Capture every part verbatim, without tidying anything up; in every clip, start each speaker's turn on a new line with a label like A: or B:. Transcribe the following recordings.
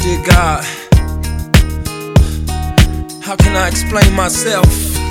A: Dear God, how can I explain myself?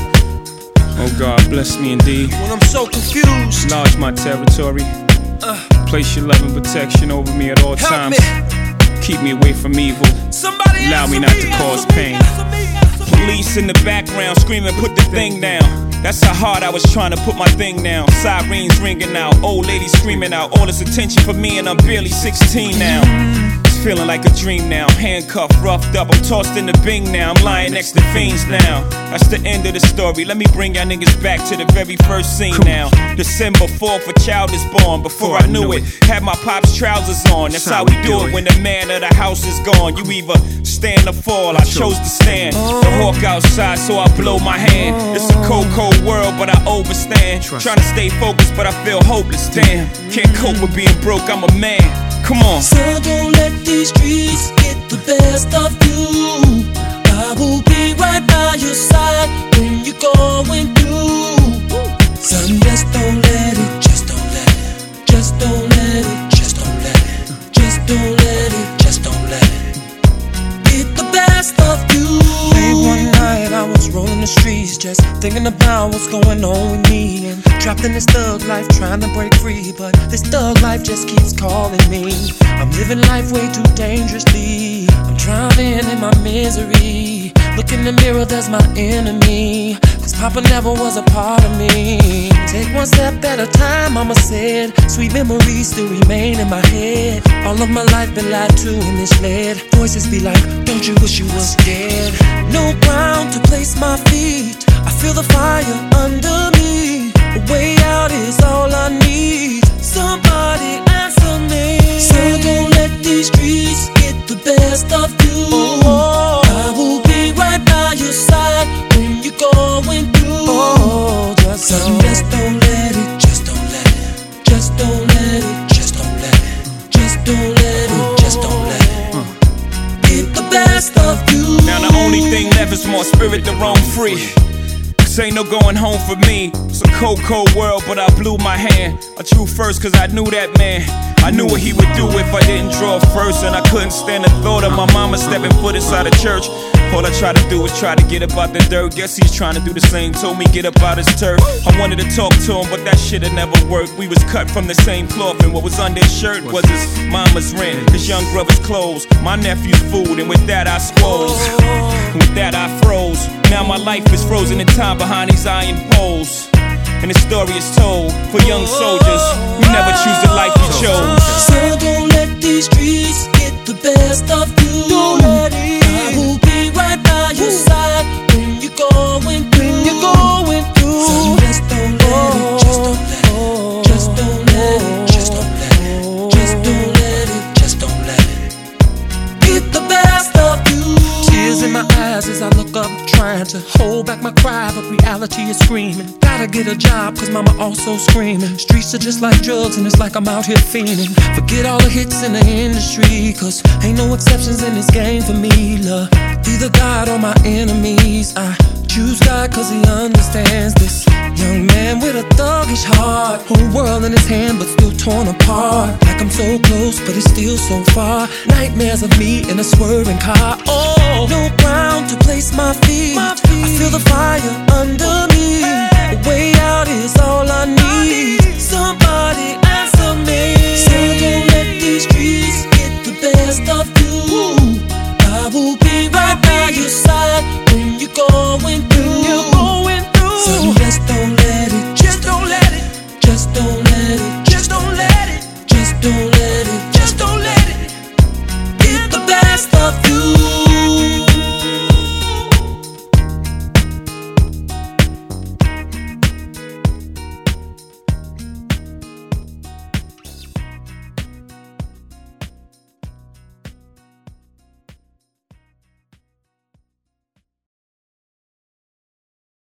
B: Oh God, bless me indeed.
A: When I'm so confused,
B: enlarge my territory.
A: uh,
B: Place your love and protection over me at all
A: help
B: times.
A: me.
B: Keep me away from evil.
A: Somebody
B: Allow me
A: answer
B: not to cause
A: answer me,
B: pain.
A: answer me, answer me.
B: Police in the background screaming, put the thing down. That's how hard I was trying to put my thing down. Sirens ringing out, old ladies screaming out. All this attention for me and I'm barely sixteen now. It's feeling like a dream now. Handcuffed, roughed up, I'm tossed in the Bing now. I'm lying next to fiends now. That's the end of the story. Let me bring y'all niggas back to the very first scene now. December fourth, a child is born. Before I knew it, had my pop's trousers on. That's how we do it when the man of the house is gone. You either stand or fall, I chose to stand. The hawk outside, so I blow my hand. It's a cold, cold world, but I overstand. Trying to stay focused, but I feel hopeless. Damn, can't cope with being broke, I'm a man. Come on.
C: So don't let these streets get the best of you. I will be right by your side when you're going through. Son, just don't let it, just don't let it, just don't let it, just don't let it, just don't let it, just don't let it get the best of you.
A: Late one night I was rolling the streets, just thinking about what's going on with me. And trapped in this thug life, trying to break free, but this thug life just keeps calling me. I'm living life way too dangerously. I'm drowning in my misery. Look in the mirror, there's my enemy. Cause Papa never was a part of me. Take one step at a time, mama said. Sweet memories still remain in my head. All of my life been lied to and misled. Voices be like, don't you wish you was dead? No ground to place my feet. I feel the fire under me. A way out is all I need. Somebody answer me.
C: So don't let these streets get the best of you.
A: Oh,
C: I will be right by your side when you're going through.
A: oh, just
C: So
A: don't.
C: just don't let it, just don't let it, just don't let it, just don't let it, just don't let it, just don't let it get the best of you.
B: Now the only thing left is more spirit to roam free. Cause ain't no going home for me. It's a cold, cold world, but I blew my hand. I drew first cause I knew that man. I knew what he would do if I didn't draw first. And I couldn't stand the thought of my mama stepping foot inside a church. All I try to do is try to get up out the dirt. Guess he's trying to do the same. Told me get up out his turf. I wanted to talk to him, but that shit'd never worked. We was cut from the same cloth, and what was under his shirt was his mama's rent, his young brother's clothes, my nephew's food, and with that I swole. And with that I froze. Now my life is frozen in time behind these iron poles. And the story is told for young soldiers. We never choose the life we chose.
C: So don't let these streets get the best of you.
A: Don't let it.
C: I will be right by your side when you're going through.
A: You're going through.
C: So just don't let it, just don't let it, just don't let it, just don't let it, just don't let it, just don't let it get the best of you.
A: Tears in my eyes as I look up, trying to hold back my cry, but reality is screaming. Gotta get a job, cause mama also screaming. Streets are just like drugs, and it's like I'm out here fiending. Forget all the hits in the industry, cause ain't no exceptions in this game for me. Love, either God or my enemies. I choose God cause he understands this young man with a thuggish heart. Whole world in his hand, but still torn apart. Like I'm so close, but it's still so far. Nightmares of me in a swerving car. Oh, no ground to place my feet. I feel the fire under me. A way out is all I need. Somebody answer me.
C: So don't let these streets get the best of you. I will